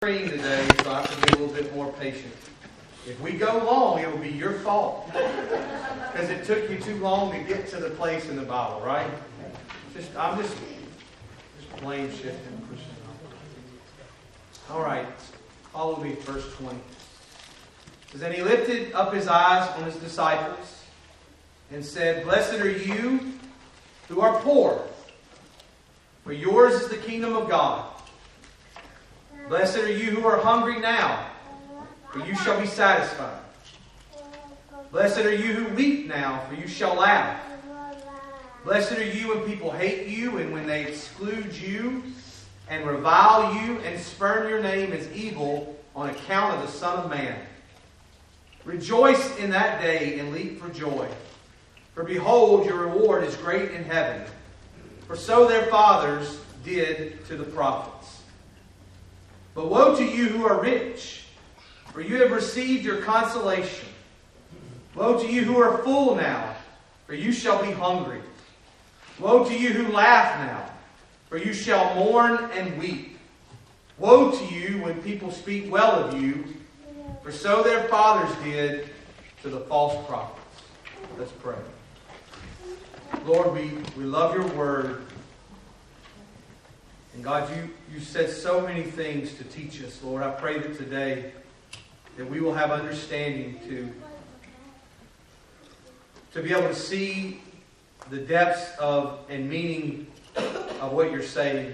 Today, so I have to be a little bit more patient. If we go long, it will be your fault. Because it took you too long to get to the place in the Bible, right? I'm just blame shifting. All right, follow me, verse 20. It says, "And he lifted up his eyes on his disciples and said, Blessed are you who are poor, for yours is the kingdom of God. Blessed are you who are hungry now, for you shall be satisfied. Blessed are you who weep now, for you shall laugh. Blessed are you when people hate you, and when they exclude you, and revile you, and spurn your name as evil on account of the Son of Man. Rejoice in that day, and leap for joy. For behold, your reward is great in heaven. For so their fathers did to the prophets. But woe to you who are rich, for you have received your consolation. Woe to you who are full now, for you shall be hungry. Woe to you who laugh now, for you shall mourn and weep. Woe to you when people speak well of you, for so their fathers did to the false prophets." Let's pray. Lord, we love your word. And God, you said so many things to teach us, Lord. I pray that today that we will have understanding to be able to see the depths of and meaning of what you're saying.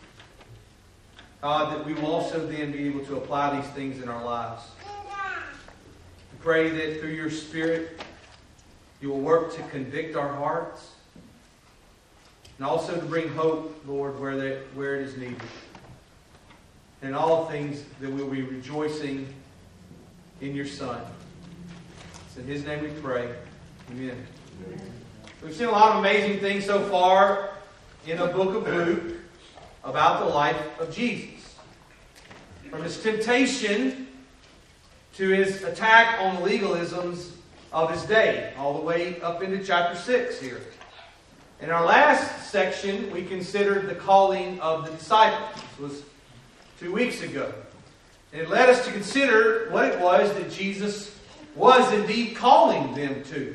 God, that we will also then be able to apply these things in our lives. We pray that through your Spirit you will work to convict our hearts, and also to bring hope, Lord, where it is needed. And in all things, that we will be rejoicing in your Son. It's in His name we pray. Amen. We've seen a lot of amazing things so far in the book of Luke about the life of Jesus. From his temptation to his attack on the legalisms of his day, all the way up into chapter 6 here. In our last section, we considered the calling of the disciples. This was 2 weeks ago. And it led us to consider what it was that Jesus was indeed calling them to.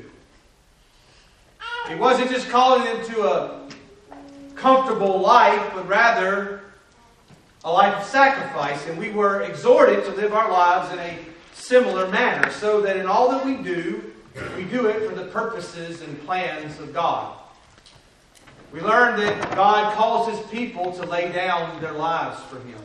He wasn't just calling them to a comfortable life, but rather a life of sacrifice. And we were exhorted to live our lives in a similar manner, so that in all that we do it for the purposes and plans of God. We learned that God calls His people to lay down their lives for Him.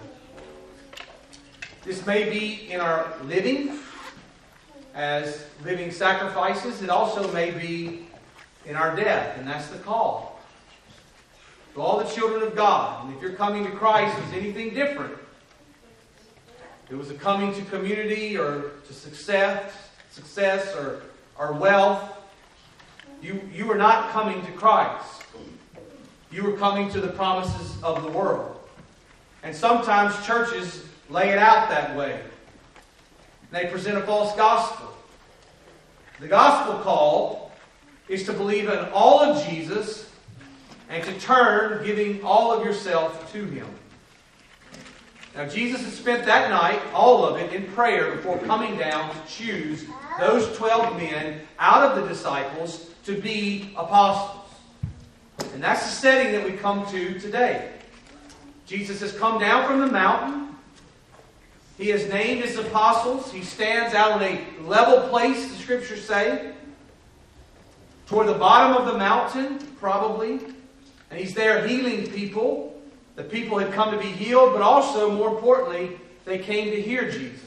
This may be in our living, as living sacrifices. It also may be in our death, and that's the call. To all the children of God, and if your coming to Christ was anything different, it was a coming to community or to success or wealth, you were not coming to Christ. You were coming to the promises of the world. And sometimes churches lay it out that way. They present a false gospel. The gospel call is to believe in all of Jesus and to turn, giving all of yourself to Him. Now, Jesus had spent that night, all of it, in prayer before coming down to choose those 12 men out of the disciples to be apostles. And that's the setting that we come to today. Jesus has come down from the mountain. He has named His apostles. He stands out on a level place, the Scriptures say, toward the bottom of the mountain, probably. And He's there healing people. The people had come to be healed, but also, more importantly, they came to hear Jesus.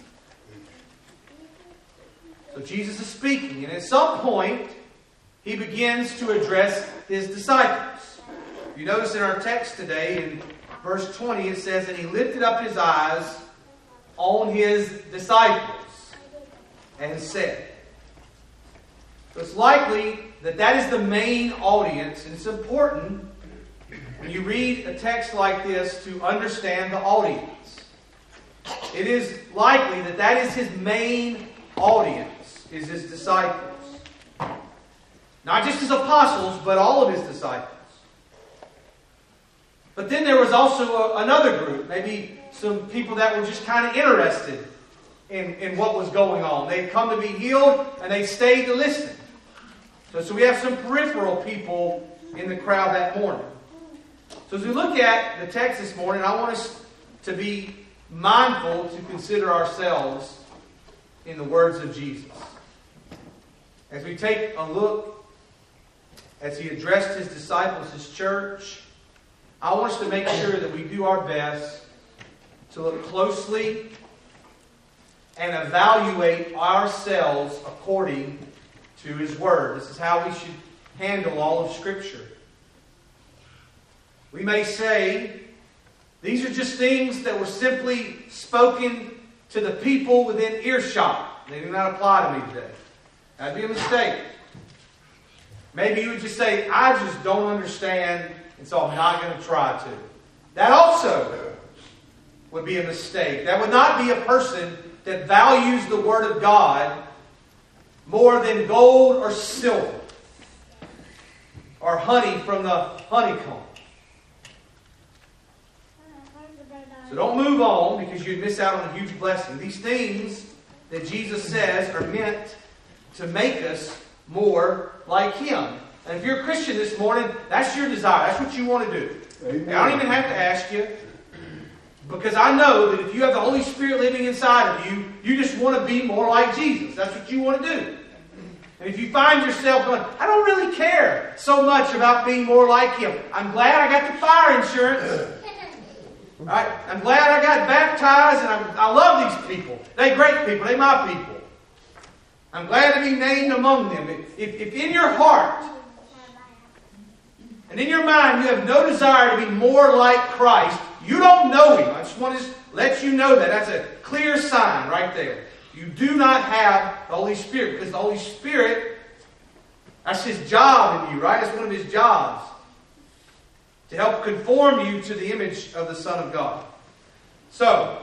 So Jesus is speaking, and at some point, He begins to address His disciples. You notice in our text today, in verse 20, it says, "And He lifted up His eyes on His disciples and said." So it's likely that is the main audience, and it's important when you read a text like this to understand the audience. It is likely that is His main audience, is His disciples. Not just His apostles, but all of His disciples. But then there was also another group, maybe some people that were just kind of interested in what was going on. They'd come to be healed, and they stayed to listen. So we have some peripheral people in the crowd that morning. So as we look at the text this morning, I want us to be mindful to consider ourselves in the words of Jesus. As we take a look, as He addressed His disciples, His church, I want us to make sure that we do our best to look closely and evaluate ourselves according to His Word. This is how we should handle all of Scripture. We may say, these are just things that were simply spoken to the people within earshot. They do not apply to me today. That'd be a mistake. Maybe you would just say, I just don't understand, and so I'm not going to try to. That also would be a mistake. That would not be a person that values the Word of God more than gold or silver or honey from the honeycomb. So don't move on because you'd miss out on a huge blessing. These things that Jesus says are meant to make us more like Him. And if you're a Christian this morning, that's your desire. That's what you want to do. Amen. I don't even have to ask you. Because I know that if you have the Holy Spirit living inside of you, you just want to be more like Jesus. That's what you want to do. And if you find yourself going, I don't really care so much about being more like Him. I'm glad I got the fire insurance. Right? I'm glad I got baptized, and I love these people. They're great people. They're my people. I'm glad to be named among them. If in your heart and in your mind you have no desire to be more like Christ, you don't know Him. I just want to let you know that. That's a clear sign right there. You do not have the Holy Spirit, because the Holy Spirit, that's His job in you, right? That's one of His jobs. To help conform you to the image of the Son of God. So,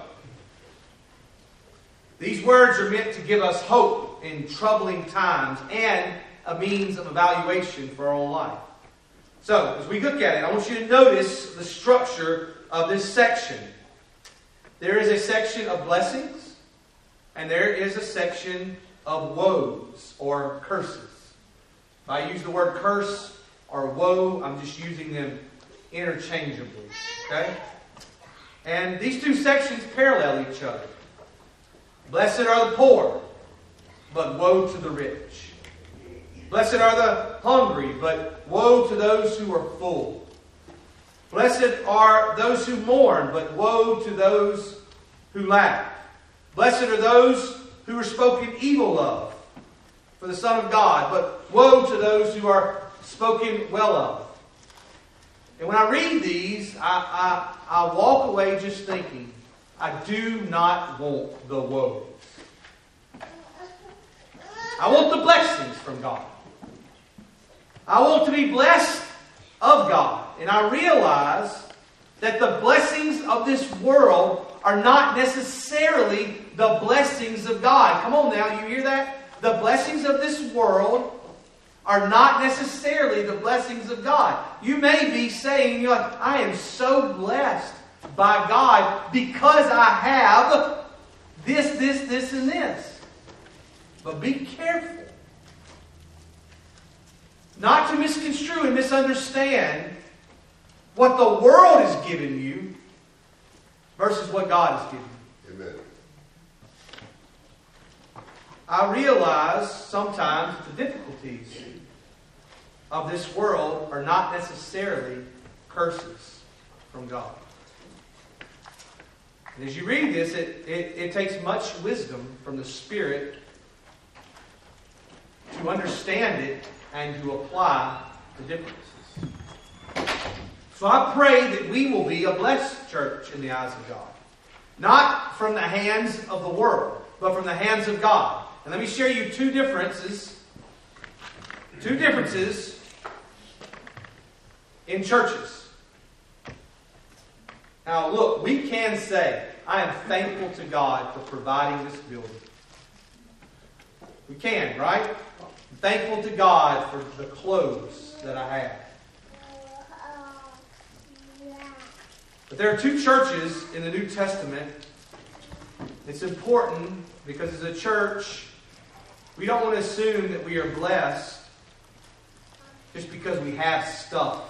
these words are meant to give us hope in troubling times and a means of evaluation for our own life. So, as we look at it, I want you to notice the structure of this section. There is a section of blessings, and there is a section of woes or curses. If I use the word curse or woe, I'm just using them interchangeably. Okay? And these two sections parallel each other. Blessed are the poor, but woe to the rich. Blessed are the hungry, but woe to those who are full. Blessed are those who mourn, but woe to those who laugh. Blessed are those who are spoken evil of for the Son of God, but woe to those who are spoken well of. And when I read these, I walk away just thinking, I do not want the woes. I want the blessings from God. I want to be blessed of God. And I realize that the blessings of this world are not necessarily the blessings of God. Come on now, you hear that? The blessings of this world are not necessarily the blessings of God. You may be saying, you're like, I am so blessed by God because I have this, and this. But be careful not to misconstrue and misunderstand what the world has given you versus what God has given you. Amen. I realize sometimes that the difficulties of this world are not necessarily curses from God. And as you read this, it takes much wisdom from the Spirit to understand it and to apply the differences. So I pray that we will be a blessed church in the eyes of God. Not from the hands of the world, but from the hands of God. And let me share you two differences in churches. Now look, we can say, I am thankful to God for providing this building. We can, right? I'm thankful to God for the clothes that I have. But there are two churches in the New Testament. It's important because as a church, we don't want to assume that we are blessed just because we have stuff.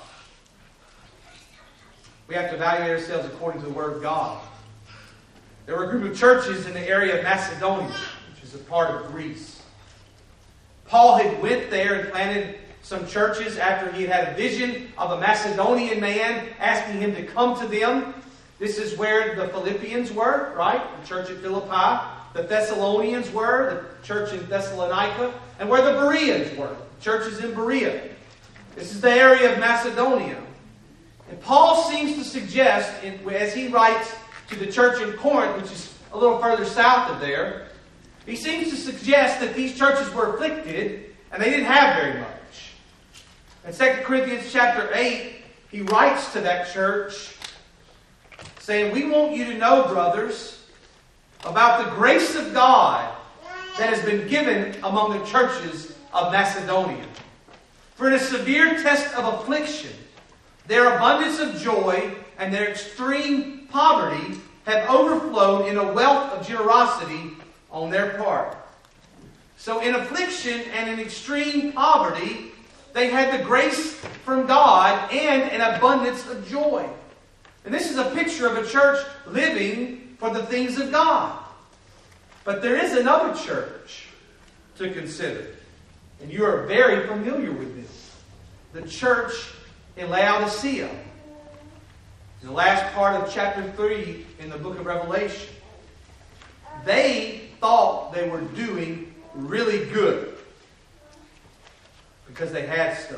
We have to evaluate ourselves according to the Word of God. There were a group of churches in the area of Macedonia, which is a part of Greece. Paul had went there and planted some churches after he had a vision of a Macedonian man asking him to come to them. This is where the Philippians were, right? The church at Philippi. The Thessalonians were, the church in Thessalonica. And where the Bereans were, the churches in Berea. This is the area of Macedonia. And Paul seems to suggest, as he writes to the church in Corinth, which is a little further south of there, he seems to suggest that these churches were afflicted and they didn't have very much. In 2 Corinthians chapter 8, he writes to that church saying, "We want you to know, brothers, about the grace of God that has been given among the churches of Macedonia. For in a severe test of affliction, their abundance of joy and their extreme poverty have overflowed in a wealth of generosity on their part." So in affliction and in extreme poverty, they had the grace from God and an abundance of joy. And this is a picture of a church living for the things of God. But there is another church to consider. And you are very familiar with this. The church in Laodicea. In the last part of chapter 3 in the book of Revelation. They thought they were doing really good because they had stuff.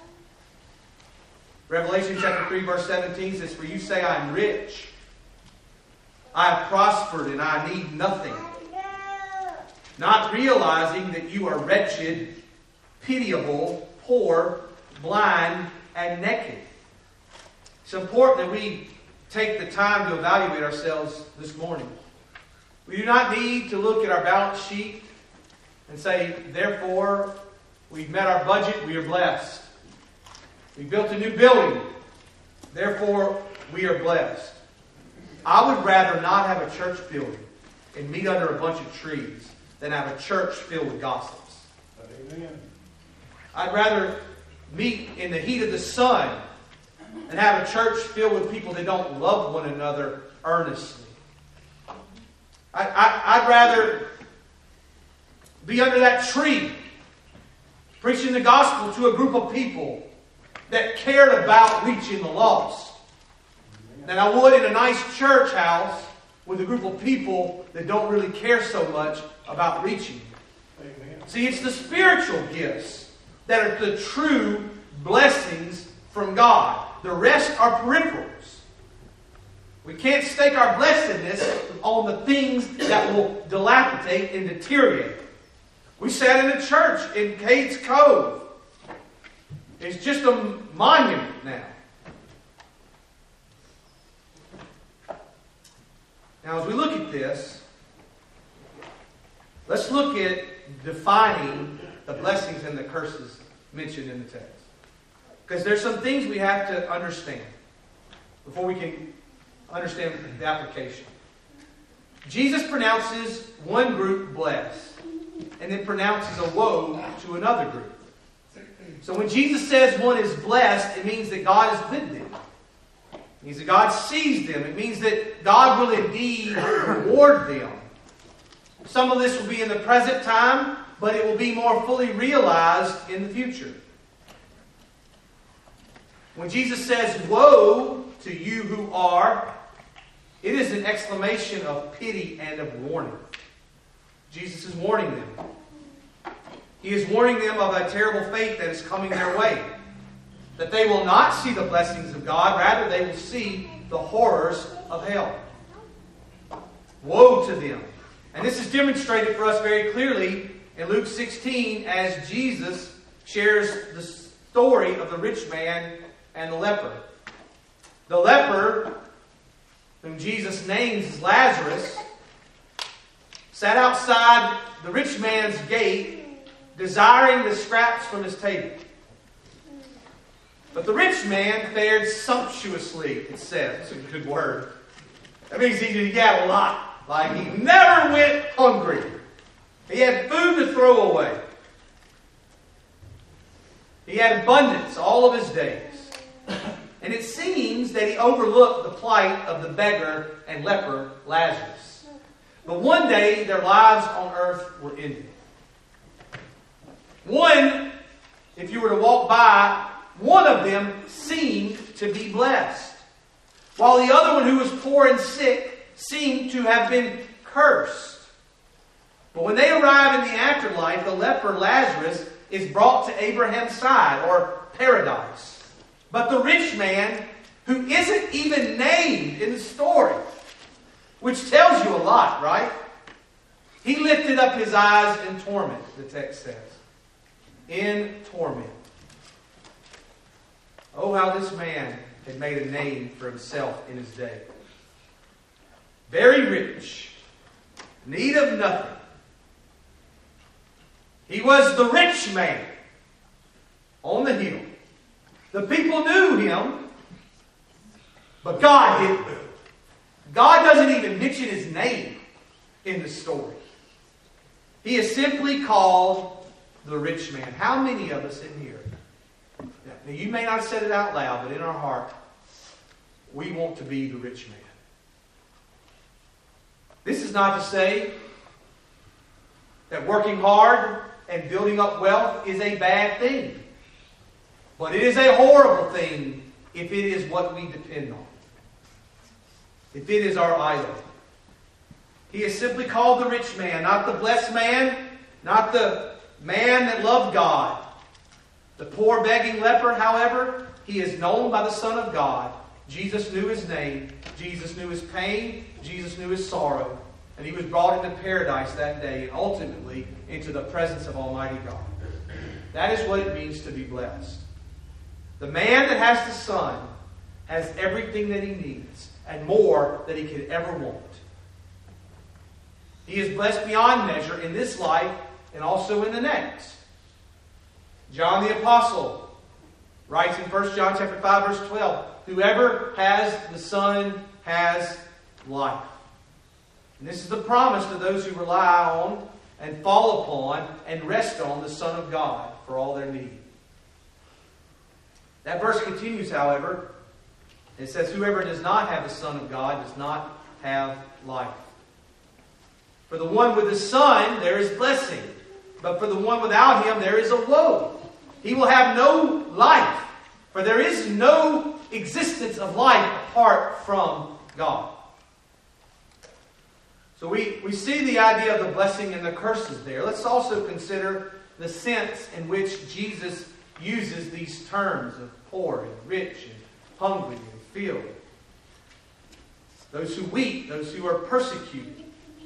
Revelation chapter 3 verse 17 says, "For you say I am rich. I have prospered and I need nothing. Not realizing that you are wretched, pitiable, poor, blind, and naked." It's important that we take the time to evaluate ourselves this morning. We do not need to look at our balance sheet and say, therefore, we've met our budget, we are blessed. We built a new building, therefore, we are blessed. I would rather not have a church building and meet under a bunch of trees than have a church filled with gossips. Amen. I'd rather meet in the heat of the sun and have a church filled with people that don't love one another earnestly. I'd rather be under that tree preaching the gospel to a group of people that cared about reaching the lost than I would in a nice church house with a group of people that don't really care so much about reaching. Amen. See, it's the spiritual gifts that are the true blessings from God. The rest are peripherals. We can't stake our blessedness on the things that will dilapidate and deteriorate. We sat in a church in Cades Cove. It's just a monument now. Now, as we look at this, let's look at defining the blessings and the curses mentioned in the text. Because there's some things we have to understand before we can understand the application. Jesus pronounces one group blessed and then pronounces a woe to another group. So when Jesus says one is blessed, it means that God is with them. It means that God sees them. It means that God will indeed reward them. Some of this will be in the present time, but it will be more fully realized in the future. When Jesus says, "Woe to you who are," it is an exclamation of pity and of warning. Jesus is warning them. He is warning them of a terrible fate that is coming their way. That they will not see the blessings of God, rather they will see the horrors of hell. Woe to them. And this is demonstrated for us very clearly in Luke 16 as Jesus shares the story of the rich man and the leper. The leper, whom Jesus names as Lazarus, sat outside the rich man's gate, desiring the scraps from his table. But the rich man fared sumptuously, it says. That's a good word. That means he had a lot. Like he never went hungry. He had food to throw away. He had abundance all of his days. And it seems that he overlooked the plight of the beggar and leper Lazarus. But one day their lives on earth were ended. One, if you were to walk by, one of them seemed to be blessed, while the other one, who was poor and sick, seemed to have been cursed. But when they arrive in the afterlife, the leper Lazarus is brought to Abraham's side, or paradise. But the rich man, who isn't even named in the story, which tells you a lot, right? He lifted up his eyes in torment, the text says. In torment. Oh, how this man had made a name for himself in his day. Very rich, need of nothing. He was the rich man on the hill. The people knew him, but God didn't. God doesn't even mention his name in the story. He is simply called the rich man. How many of us in here? Now, you may not have said it out loud, but in our heart, we want to be the rich man. This is not to say that working hard and building up wealth is a bad thing. But it is a horrible thing if it is what we depend on. If it is our idol. He is simply called the rich man, not the blessed man, not the man that loved God. The poor begging leper, however, he is known by the Son of God. Jesus knew his name. Jesus knew his pain. Jesus knew his sorrow. And he was brought into paradise that day and ultimately into the presence of Almighty God. That is what it means to be blessed. The man that has the Son has everything that he needs and more than he could ever want. He is blessed beyond measure in this life and also in the next. John the Apostle writes in 1 John chapter 5, verse 12, whoever has the Son has life. And this is the promise to those who rely on and fall upon and rest on the Son of God for all their need. That verse continues, however. It says, whoever does not have the Son of God does not have life. For the one with the Son, there is blessing. But for the one without him, there is a woe. He will have no life. For there is no existence of life apart from God. So we see the idea of the blessing and the curses there. Let's also consider the sense in which Jesus uses these terms of poor and rich and hungry and filled. Those who weep, those who are persecuted.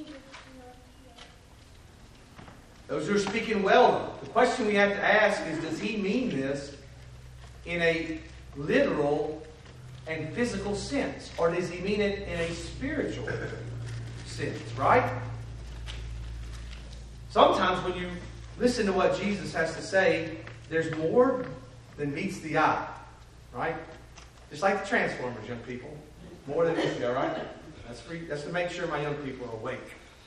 Those who are speaking well of. The question we have to ask is, does he mean this in a literal and physical sense? Or does he mean it in a spiritual sense, right? Sometimes when you listen to what Jesus has to say, there's more than meets the eye, right? Just like the Transformers, young people. More than meets the eye, right? That's to make sure my young people are awake.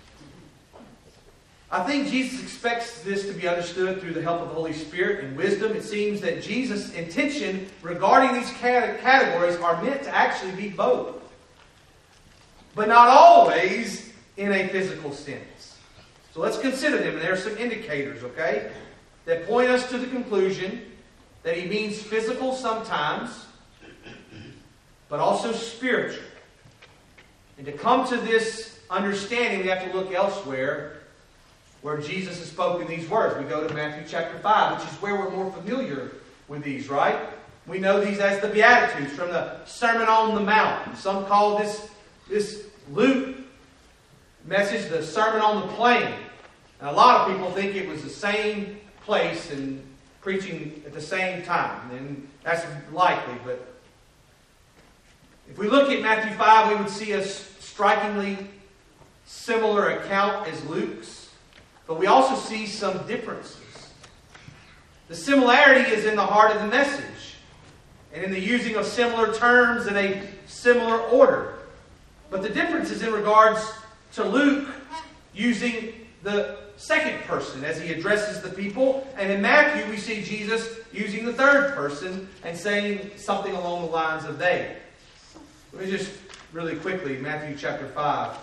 I think Jesus expects this to be understood through the help of the Holy Spirit and wisdom. It seems that Jesus' intention regarding these categories are meant to actually be both. But not always in a physical sense. So let's consider them. And there are some indicators, okay, that point us to the conclusion that he means physical sometimes, but also spiritual. And to come to this understanding, we have to look elsewhere where Jesus has spoken these words. We go to Matthew chapter 5, which is where we're more familiar with these, right? We know these as the Beatitudes from the Sermon on the Mount. Some call this Luke message the Sermon on the Plain. And a lot of people think it was the same place and preaching at the same time. And that's likely, but if we look at Matthew 5, we would see a strikingly similar account as Luke's. But we also see some differences. The similarity is in the heart of the message. and in the using of similar terms in a similar order. But the difference is in regards to Luke using the second person as he addresses the people. And in Matthew, we see Jesus using the third person and saying something along the lines of they. Let me just really quickly, Matthew chapter 5,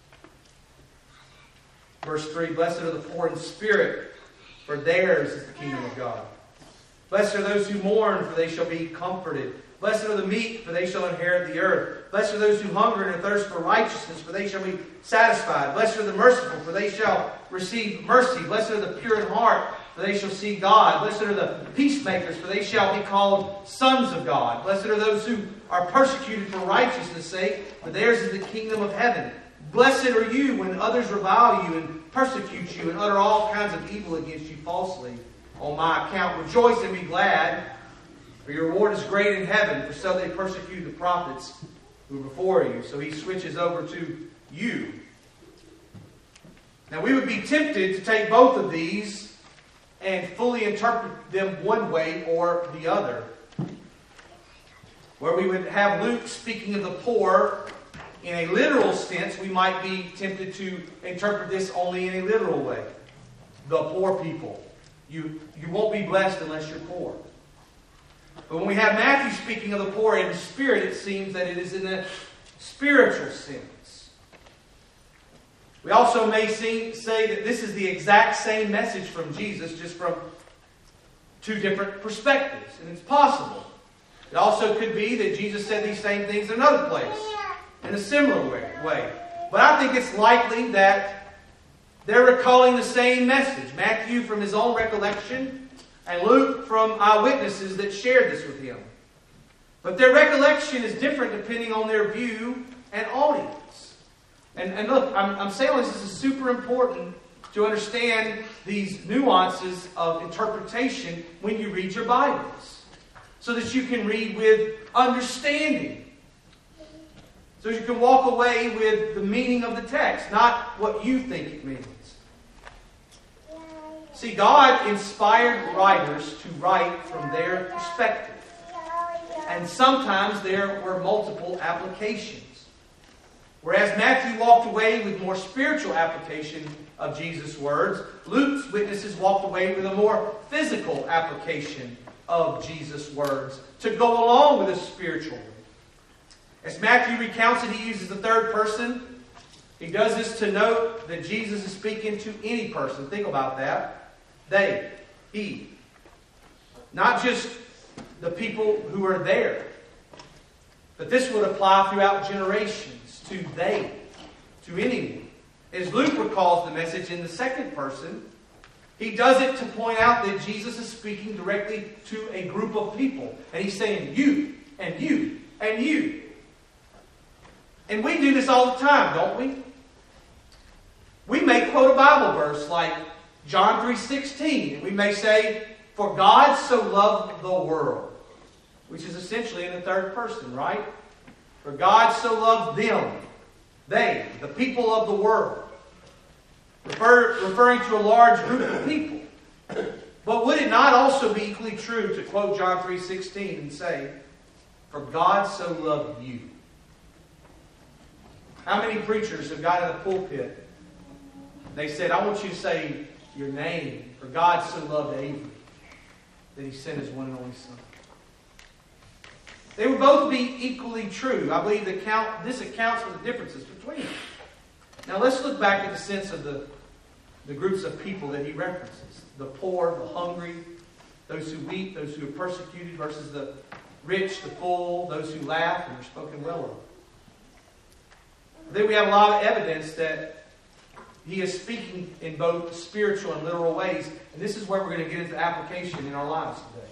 verse 3. Blessed are the poor in spirit, for theirs is the kingdom of God. Blessed are those who mourn, for they shall be comforted. Blessed are the meek, for they shall inherit the earth. Blessed are those who hunger and thirst for righteousness, for they shall be satisfied. Blessed are the merciful, for they shall receive mercy. Blessed are the pure in heart, for they shall see God. Blessed are the peacemakers, for they shall be called sons of God. Blessed are those who are persecuted for righteousness' sake, for theirs is the kingdom of heaven. Blessed are you when others revile you and persecute you and utter all kinds of evil against you falsely on my account. Rejoice and be glad, for your reward is great in heaven, for so they persecuted the prophets who were before you. So he switches over to you. Now we would be tempted to take both of these and fully interpret them one way or the other. Where we would have Luke speaking of the poor in a literal sense, we might be tempted to interpret this only in a literal way. The poor people. You won't be blessed unless you're poor. But when we have Matthew speaking of the poor in spirit, it seems that it is in a spiritual sense. We also may say that this is the exact same message from Jesus, just from two different perspectives. And it's possible. It also could be that Jesus said these same things in another place, in a similar way. But I think it's likely that they're recalling the same message. Matthew from his own recollection, and Luke from eyewitnesses that shared this with him. But their recollection is different depending on their view and audience. And look, I'm saying this is super important to understand these nuances of interpretation when you read your Bibles, so that you can read with understanding. So you can walk away with the meaning of the text, not what you think it means. See, God inspired writers to write from their perspective. And sometimes there were multiple applications. Whereas Matthew walked away with more spiritual application of Jesus' words, Luke's witnesses walked away with a more physical application of Jesus' words to go along with a spiritual one. As Matthew recounts it, he uses the third person. He does this to note that Jesus is speaking to any person. Think about that. They, he. Not just the people who are there. But this would apply throughout generations to they, to anyone. As Luke recalls the message in the second person, he does it to point out that Jesus is speaking directly to a group of people. And he's saying you, and you, and you. And we do this all the time, don't we? We may quote a Bible verse like John 3:16. And we may say, for God so loved the world. Which is essentially in the third person, right? For God so loved them. They, the people of the world. Referring to a large group of people. But would it not also be equally true to quote John 3:16 and say, for God so loved you? How many preachers have got in the pulpit? They said, I want you to say your name. For God so loved Avery that he sent his one and only son. They would both be equally true. I believe this accounts for the differences between them. Now let's look back at the sense of the groups of people that he references. The poor, the hungry, those who weep, those who are persecuted, versus the rich, the full, those who laugh and are spoken well of. Then we have a lot of evidence that he is speaking in both spiritual and literal ways. And this is where we're going to get into application in our lives today.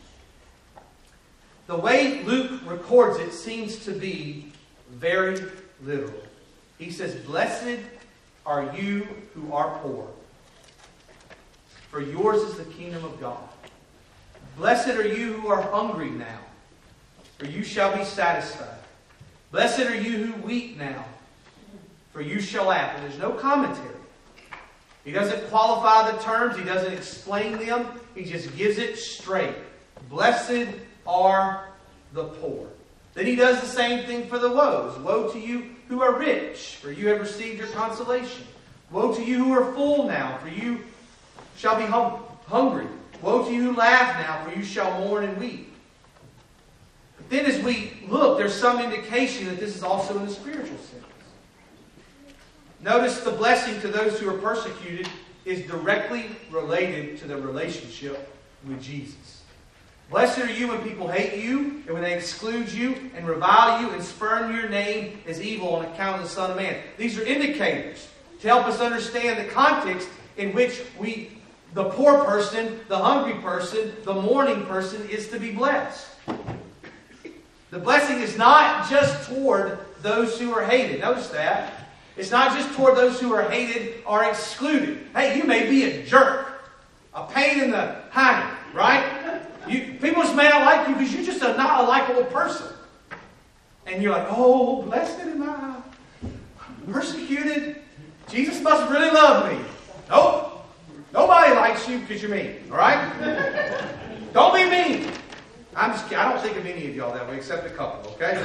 The way Luke records it seems to be very literal. He says, blessed are you who are poor, for yours is the kingdom of God. Blessed are you who are hungry now, for you shall be satisfied. Blessed are you who weep now, for you shall laugh. And there's no commentary. He doesn't qualify the terms. He doesn't explain them. He just gives it straight. Blessed are the poor. Then he does the same thing for the woes. Woe to you who are rich, for you have received your consolation. Woe to you who are full now, for you shall be hungry. Woe to you who laugh now, for you shall mourn and weep. But then as we look, there's some indication that this is also in the spiritual sense. Notice the blessing to those who are persecuted is directly related to their relationship with Jesus. Blessed are you when people hate you, and when they exclude you, and revile you, and spurn your name as evil on account of the Son of Man. These are indicators to help us understand the context in which the poor person, the hungry person, the mourning person is to be blessed. The blessing is not just toward those who are hated. Notice that. It's not just toward those who are hated or excluded. Hey, you may be a jerk, a pain in the hiney, right? People just may not like you because you're just not a likable person. And you're like, oh, blessed am I, persecuted. Jesus must really love me. Nope. Nobody likes you because you're mean. All right? Don't be mean. I don't think of any of y'all that way, except a couple. Okay?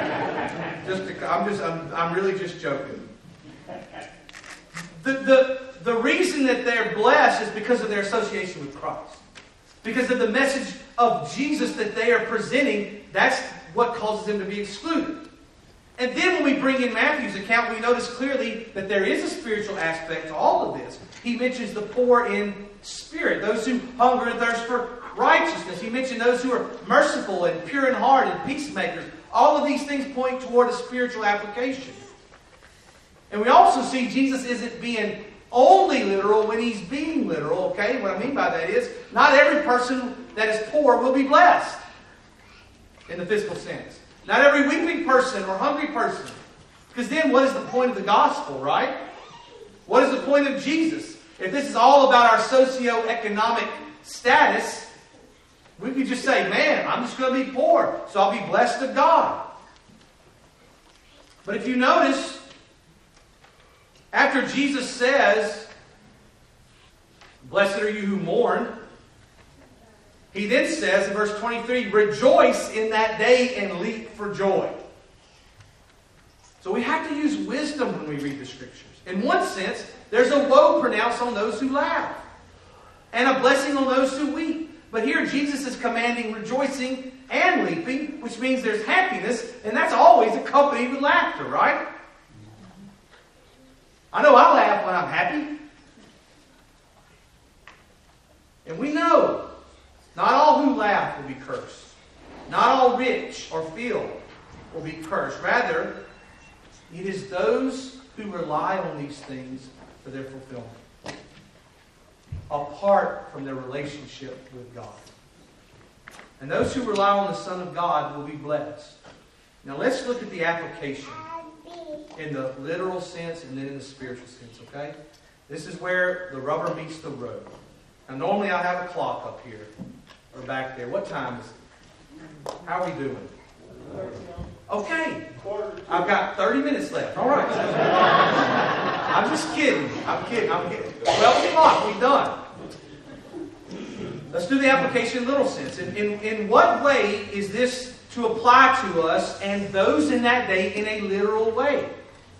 I'm really just joking. The reason that they're blessed is because of their association with Christ. Because of the message of Jesus that they are presenting, that's what causes them to be excluded. And then when we bring in Matthew's account, we notice clearly that there is a spiritual aspect to all of this. He mentions the poor in spirit, those who hunger and thirst for righteousness. He mentioned those who are merciful and pure in heart and peacemakers. All of these things point toward a spiritual application. And we also see Jesus isn't being only literal when he's being literal. Okay, what I mean by that is not every person that is poor will be blessed in the physical sense. Not every weeping person or hungry person. Because then what is the point of the gospel, right? What is the point of Jesus? If this is all about our socioeconomic status, we could just say, man, I'm just going to be poor, so I'll be blessed of God. But if you notice, after Jesus says, blessed are you who mourn, he then says in verse 23, rejoice in that day and leap for joy. So we have to use wisdom when we read the Scriptures. In one sense, there's a woe pronounced on those who laugh, and a blessing on those who weep. But here Jesus is commanding rejoicing and leaping, which means there's happiness, and that's always accompanied with laughter, right? I know I laugh when I'm happy. And we know not all who laugh will be cursed. Not all rich or filled will be cursed. Rather, it is those who rely on these things for their fulfillment, apart from their relationship with God. And those who rely on the Son of God will be blessed. Now let's look at the application in the literal sense and then in the spiritual sense, okay? This is where the rubber meets the road. Now normally I have a clock up here or back there. What time is it? How are we doing? Okay. I've got 30 minutes left. All right. I'm just kidding. I'm kidding. 12 o'clock. We're done. Let's do the application in literal sense. In what way is this to apply to us and those in that day in a literal way?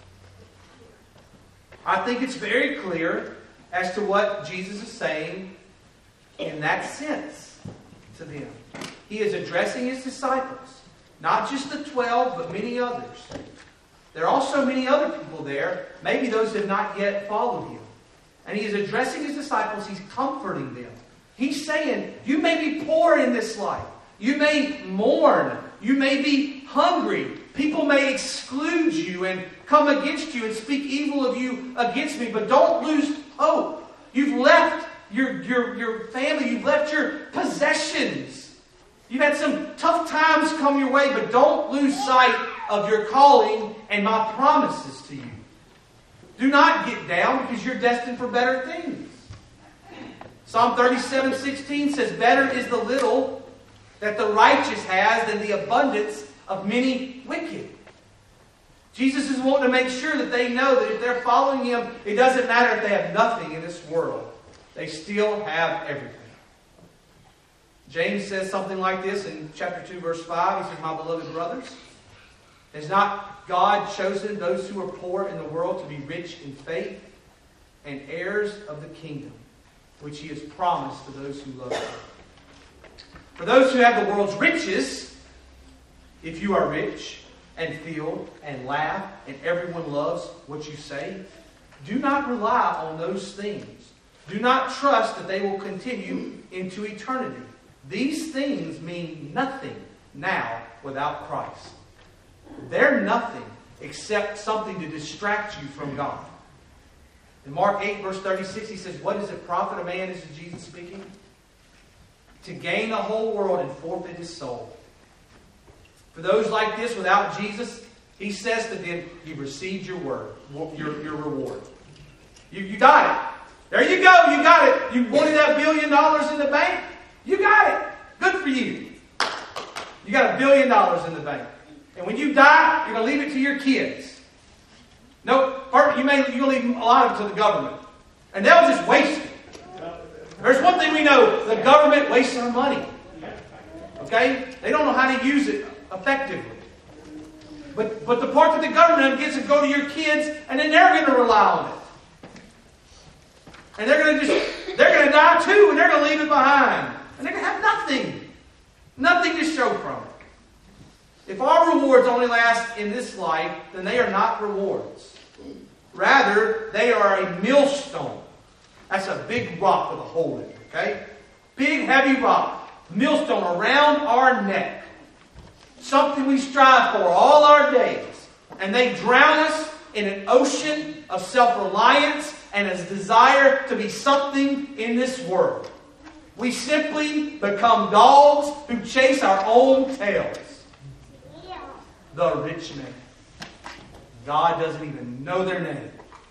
I think it's very clear as to what Jesus is saying in that sense to them. He is addressing his disciples. Not just the 12, but many others. There are also many other people there. Maybe those have not yet followed him. And he is addressing his disciples. He's comforting them. He's saying, you may be poor in this life. You may mourn. You may be hungry. People may exclude you and come against you and speak evil of you against me. But don't lose hope. You've left your family. You've left your possessions. You've had some tough times come your way, but don't lose sight of your calling and my promises to you. Do not get down because you're destined for better things. Psalm 37:16 says, better is the little that the righteous has than the abundance of many wicked. Jesus is wanting to make sure that they know that if they're following him, it doesn't matter if they have nothing in this world. They still have everything. James says something like this in chapter 2, verse 5. He says, "My beloved brothers, has not God chosen those who are poor in the world to be rich in faith and heirs of the kingdom, which He has promised to those who love Him? For those who have the world's riches, if you are rich and filled and laugh and everyone loves what you say, do not rely on those things. Do not trust that they will continue into eternity. These things mean nothing now without Christ. They're nothing except something to distract you from God." In Mark 8, verse 36, he says, "What does it profit a man," this is Jesus speaking, "to gain the whole world and forfeit his soul?" For those like this, without Jesus, he says to them, "You've received your reward. You got it. There you go. You got it. You wanted that $1 billion in the bank? You got it. Good for you. You got $1 billion in the bank. And when you die, you're going to leave it to your kids. No, you're going to leave a lot of it to the government. And they'll just waste it. There's one thing we know. The government wastes our money. Okay? They don't know how to use it effectively. But the part that the government gets to go to your kids, and then they're going to rely on it. And they're going to die too, and they're going to leave it behind. And they're going to have nothing. Nothing to show from it. If our rewards only last in this life, then they are not rewards. Rather, they are a millstone. That's a big rock with a hole in it. Okay? Big, heavy rock. Millstone around our neck. Something we strive for all our days. And they drown us in an ocean of self-reliance and a desire to be something in this world. We simply become dogs who chase our own tails. The rich man. God doesn't even know their name.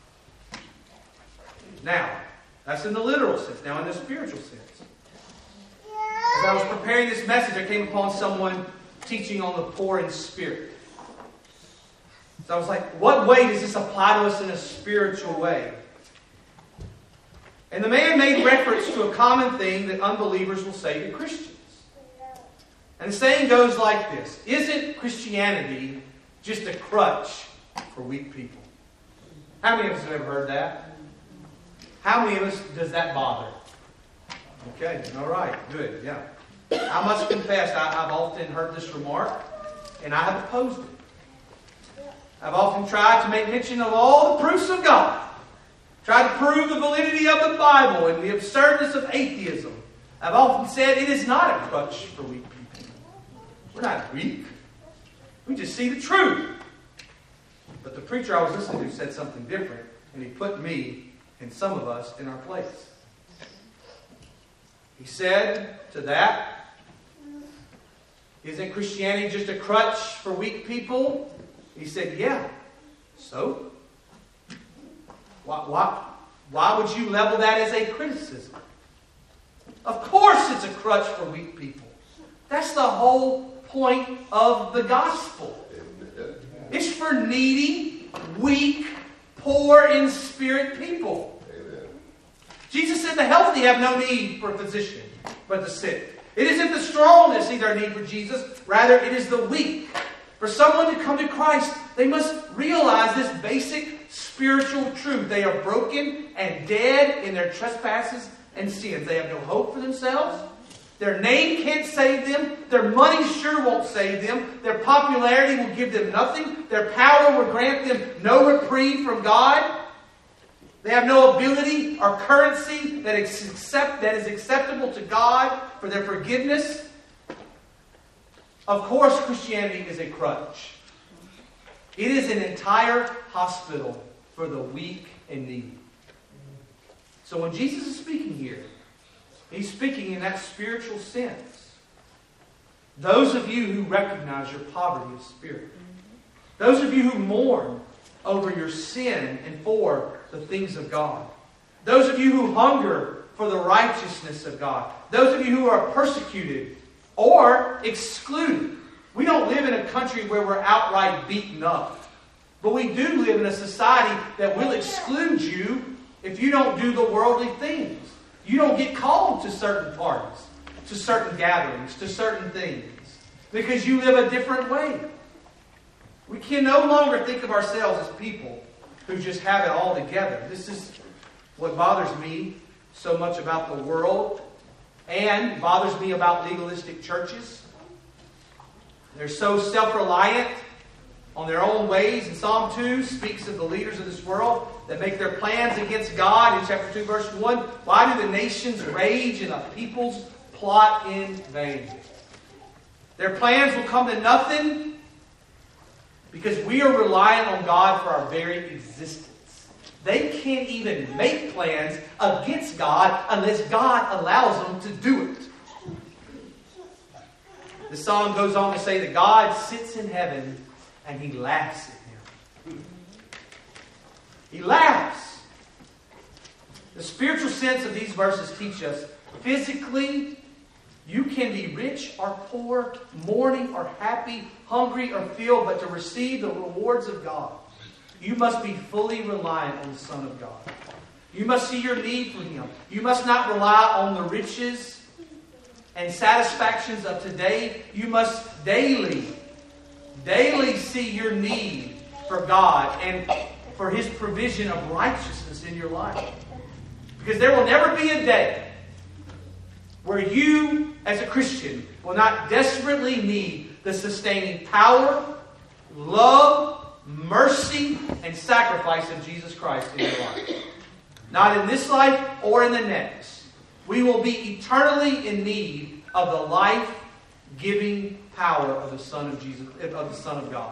Now, that's in the literal sense. Now, in the spiritual sense. As I was preparing this message, I came upon someone teaching on the poor in spirit. So I was like, what way does this apply to us in a spiritual way? And the man made reference to a common thing that unbelievers will say to Christians. And the saying goes like this: isn't Christianity just a crutch for weak people? How many of us have ever heard that? How many of us does that bother? Okay, all right, good, yeah. I must confess, I've often heard this remark, and I have opposed it. I've often tried to make mention of all the proofs of God. Tried to prove the validity of the Bible and the absurdness of atheism. I've often said it is not a crutch for weak people. We're not weak. We just see the truth. But the preacher I was listening to said something different, and he put me and some of us in our place. He said to that, isn't Christianity just a crutch for weak people? He said, yeah. So? Why would you level that as a criticism? Of course it's a crutch for weak people. That's the whole point of the gospel. It's for needy, weak, poor in spirit people. Jesus said the healthy have no need for a physician, but the sick. It isn't the strong that see their need for Jesus. Rather, it is the weak. For someone to come to Christ, they must realize this basic spiritual truth. They are broken and dead in their trespasses and sins. They have no hope for themselves. Their name can't save them. Their money sure won't save them. Their popularity will give them nothing. Their power will grant them no reprieve from God. They have no ability or currency that is acceptable to God for their forgiveness. Of course, Christianity is a crutch. It is an entire hospital for the weak and needy. So when Jesus is speaking here, He's speaking in that spiritual sense. Those of you who recognize your poverty of spirit, those of you who mourn over your sin and for the things of God, those of you who hunger for the righteousness of God, those of you who are persecuted or excluded. We don't live in a country where we're outright beaten up. But we do live in a society that will exclude you if you don't do the worldly things. You don't get called to certain parties. to certain gatherings, to certain things, because you live a different way. We can no longer think of ourselves as people who just have it all together. This is what bothers me so much about the world, and bothers me about legalistic churches. They're so self-reliant on their own ways. And Psalm 2 speaks of the leaders of this world that make their plans against God. In chapter 2, verse 1, why do the nations rage and the peoples plot in vain? Their plans will come to nothing because we are reliant on God for our very existence. They can't even make plans against God unless God allows them to do it. The song goes on to say that God sits in heaven and He laughs at him. He laughs. The spiritual sense of these verses teach us physically, you can be rich or poor, mourning or happy, hungry or filled, but to receive the rewards of God, you must be fully reliant on the Son of God. You must see your need for Him. You must not rely on the riches and satisfactions of today. You must daily see your need for God and for His provision of righteousness in your life. Because there will never be a day where you, as a Christian, will not desperately need the sustaining power, love, mercy, and sacrifice of Jesus Christ in your life. Not in this life or in the next. We will be eternally in need of the life-giving power of the Son of Jesus, of the Son of God.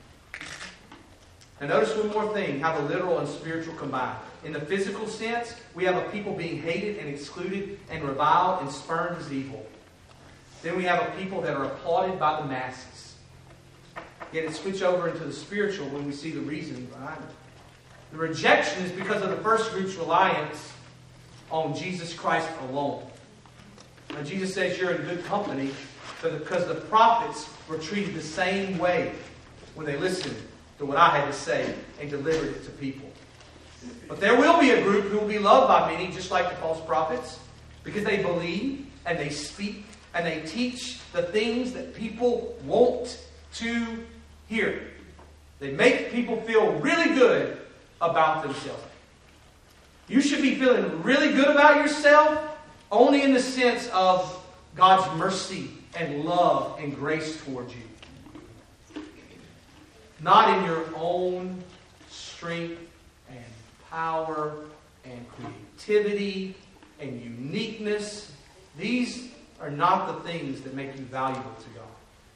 And notice one more thing, how the literal and spiritual combine. In the physical sense, we have a people being hated and excluded and reviled and spurned as evil. Then we have a people that are applauded by the masses. Yet it switches over into the spiritual when we see the reasoning behind it. The rejection is because of the first group's reliance on Jesus Christ alone. Now Jesus says you're in good company because the prophets were treated the same way when they listened to what I had to say and delivered it to people. But there will be a group who will be loved by many, just like the false prophets, because they believe and they speak and they teach the things that people want to hear. They make people feel really good about themselves. You should be feeling really good about yourself only in the sense of God's mercy and love and grace towards you. Not in your own strength and power and creativity and uniqueness. These are not the things that make you valuable to God.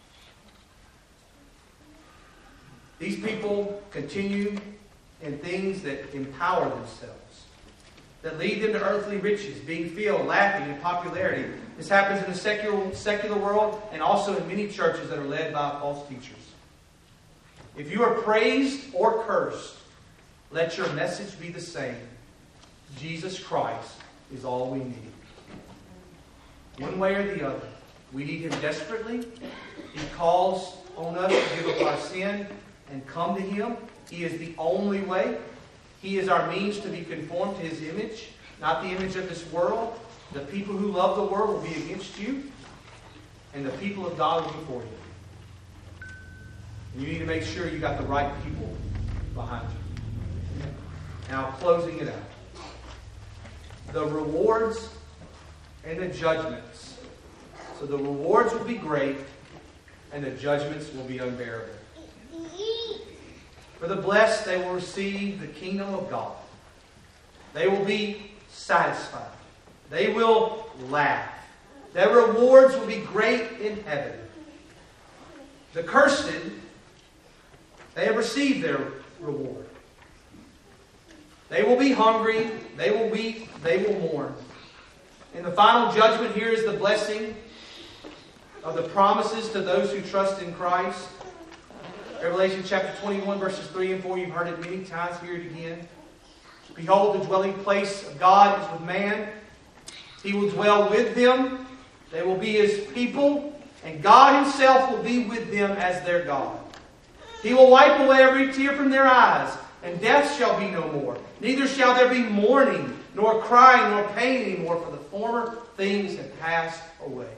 These people continue in things that empower themselves, that lead them to earthly riches, being filled, laughing, and popularity. This happens in the secular world and also in many churches that are led by false teachers. If you are praised or cursed, let your message be the same. Jesus Christ is all we need. One way or the other. We need Him desperately. He calls on us to give up our sin and come to Him. He is the only way. He is our means to be conformed to His image, not the image of this world. The people who love the world will be against you, and the people of God will be for you. And you need to make sure you got the right people behind you. Now, closing it out. The rewards and the judgments. So the rewards will be great, and the judgments will be unbearable. For the blessed, they will receive the kingdom of God. They will be satisfied. They will laugh. Their rewards will be great in heaven. The cursed, they have received their reward. They will be hungry. They will weep. They will mourn. And the final judgment here is the blessing of the promises to those who trust in Christ. Revelation chapter 21, verses 3 and 4. You've heard it many times. Hear it again. Behold, the dwelling place of God is with man. He will dwell with them. They will be His people. And God Himself will be with them as their God. He will wipe away every tear from their eyes. and death shall be no more. Neither shall there be mourning, nor crying, nor pain anymore, for the former things have passed away.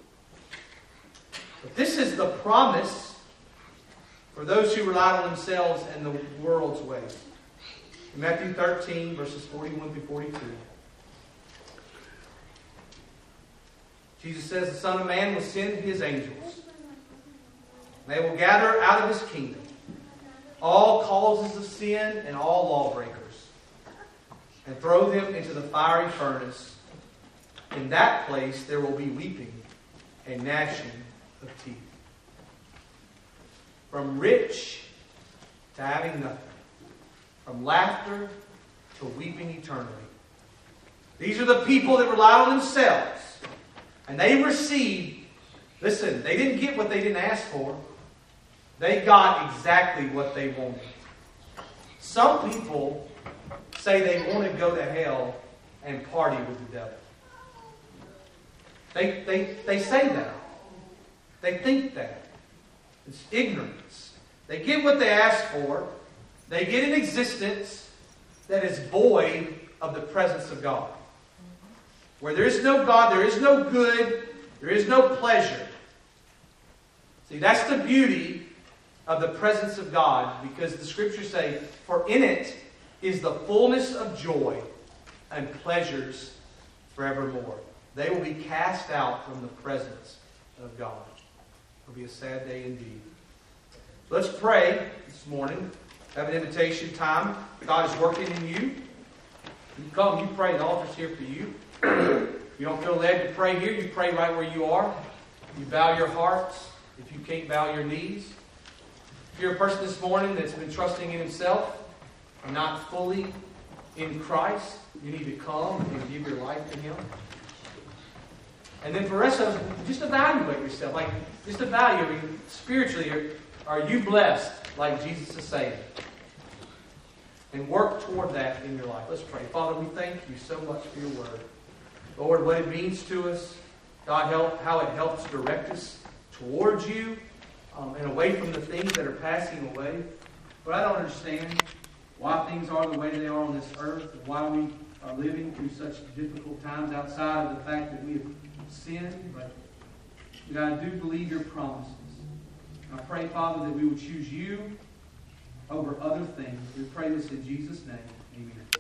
But this is the promise for those who rely on themselves and the world's ways. In Matthew 13, verses 41 through 42. Jesus says, the Son of Man will send His angels. They will gather out of His kingdom all causes of sin and all lawbreakers, and throw them into the fiery furnace. In that place there will be weeping and gnashing of teeth. From rich to having nothing. From laughter to weeping eternally. These are the people that rely on themselves. And they received, listen, they didn't get what they didn't ask for. They got exactly what they wanted. Some people say they want to go to hell and party with the devil. They say that. They think that. It's ignorance. They get what they ask for. They get an existence that is void of the presence of God. Where there is no God, there is no good, there is no pleasure. See, that's the beauty of the presence of God, because the Scriptures say, for in it is the fullness of joy and pleasures forevermore. They will be cast out from the presence of God. It will be a sad day indeed. Let's pray this morning. Have an invitation time. God is working in you. You come, you pray. The altar's here for you. If you don't feel led to pray here, you pray right where you are. You bow your hearts. If you can't bow your knees. If you're a person this morning that's been trusting in himself and not fully in Christ, you need to come and give your life to Him. And then for the rest of us, just evaluate yourself. Like, just evaluate spiritually. Are you blessed like Jesus is saying? And work toward that in your life. Let's pray. Father, we thank you so much for your word. Lord, what it means to us. God, how it helps direct us towards you. And away from the things that are passing away. But I don't understand why things are the way they are on this earth, and why we are living through such difficult times outside of the fact that we have sinned. But God, I do believe your promises. I pray, Father, that we would choose you over other things. We pray this in Jesus' name. Amen.